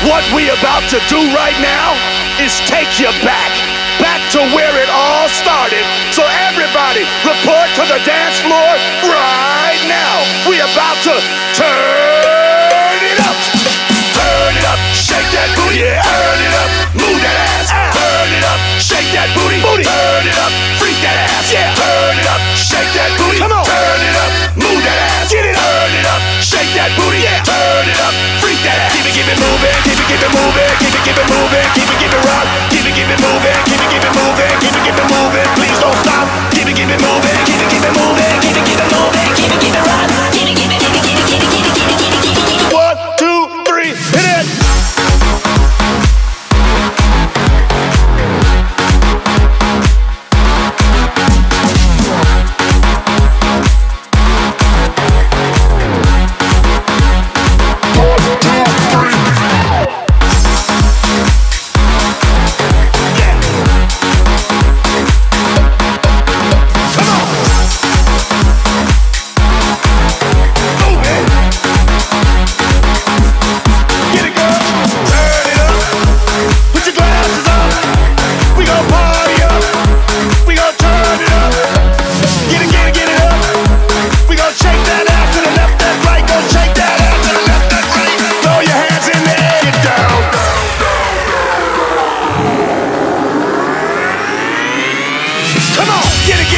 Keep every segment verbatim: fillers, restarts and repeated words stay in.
What we about to do right now is take you back, back to where it all started. So everybody report to the dance floor right now. We about to turn it up. Turn it up, shake that booty, yeah. Turn it up, move that ass. Ah. Turn it up, shake that booty, booty. Turn it up, freak that ass. Yeah. Turn it up, shake that booty. Come on. Turn it up, move that ass. Get it. Turn it up, shake that booty. Yeah. Turn it up, freak that ass. Keep it, keep it moving, keep it, keep it moving, keep it, keep it moving, keep it, keep it rock, keep it, keep it moving, keep it, keep it moving, keep it, keep it moving. Please don't stop. Keep it, keep it moving, keep it, keep it moving, keep it, keep it moving, keep it, keep it rock, keep it, keep it, keep it, keep it, keep it, keep it, keep it, keep it, keep it, keep it. One, two, three, hit it.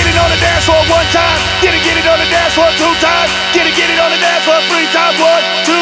One time, get it, get it on the dance floor two times, get it, get it on the dance floor three times, one, two.